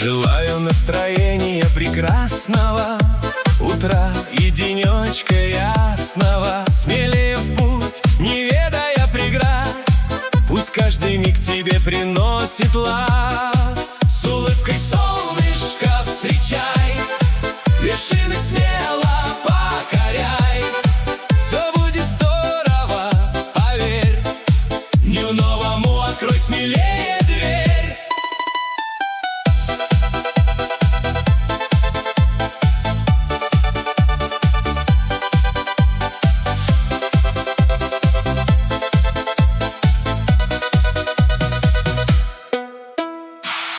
Желаю настроения прекрасного, утра и денечка ясного. Смелее в путь, не ведая преград, пусть каждый миг тебе приносит лад.